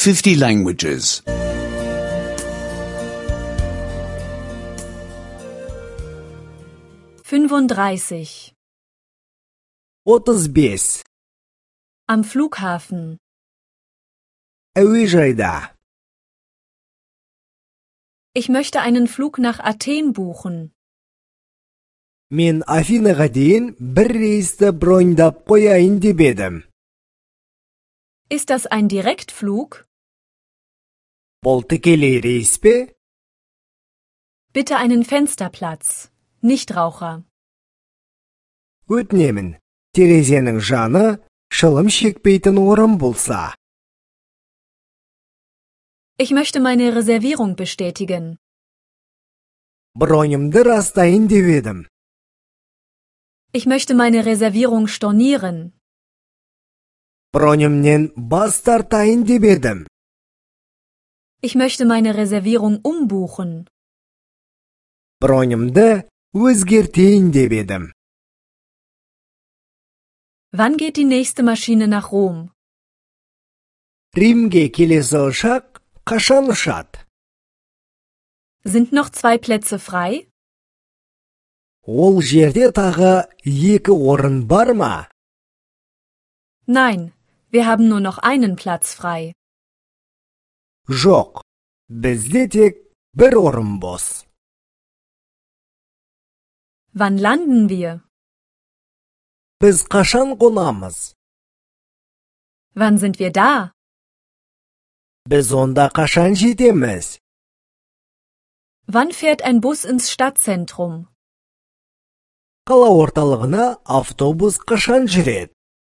50 languages. 35. 35. Am Flughafen. әуежайда. Ich möchte einen Flug nach Athen buchen. Мен Афинаға дейін бір рейсті броньдап қояйын деп едім. Ist das ein Direktflug? Бұл тікелей рейс пе? Bitte einen Fensterplatz. Nichtraucher. Өтінемін, терезенің жаны шылым шекпейтін орын болса. Ich möchte meine Reservierung bestätigen. Броньымды растайын деп едім. Ich möchte meine Reservierung stornieren. Броньымнен бас тартайын деп едім. Ich möchte meine Reservierung umbuchen. Броньымды өзгертейін деп едім. Wann geht die nächste Maschine nach Rom? Римге келесі ұшақ қашан ұшады? Sind noch 2 Plätze frei? Ол жерде тағы 2 орын бар ма? Nein, wir haben nur noch einen Platz frei. Жоқ, бізде тек бір орын бос. Wann landen wir? Біз қашан қонамыз? Wann sind wir da? Біз онда қашан жетеміз? Wann fährt ein Bus ins Stadtzentrum? Қала орталығына автобус қашан жүреді?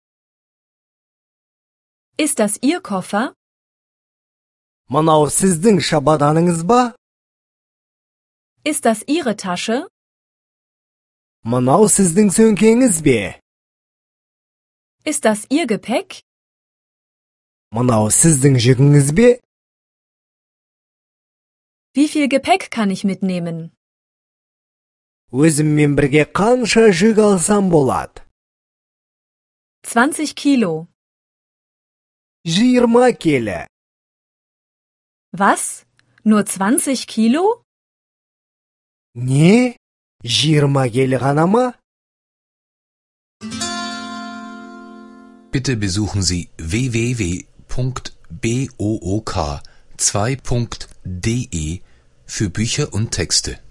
Ist das Ihr Koffer? Мынау сіздің шабаданыңыз ба? Ist das Ihre Tasche? Мынау сіздің сөмкеңіз бе? Ist das Ihr Gepäck? Мынау сіздің жүгіңіз бе? Wie viel Gepäck kann ich mitnehmen? Өзіммен бірге қанша жүк алсам болады? 20 Kilo. 20 келі. Was? Nur 20 Kilo? Не? 20 келі ғана ма? Bitte besuchen Sie www.book2.de für Bücher und Texte.